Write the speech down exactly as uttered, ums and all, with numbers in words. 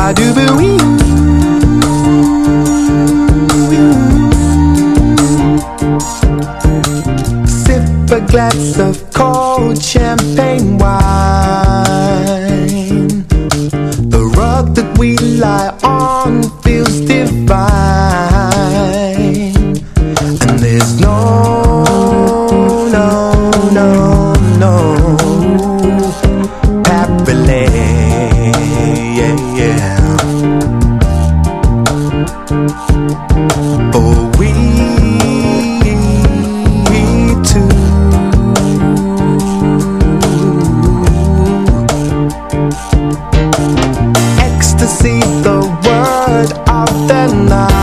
do believe. Sip a glass of cold champagne wine. The rug that we lie on feels divine. And there's no, no, no, no parallel, yeah, yeah. For we two, ecstasy, the word of the night.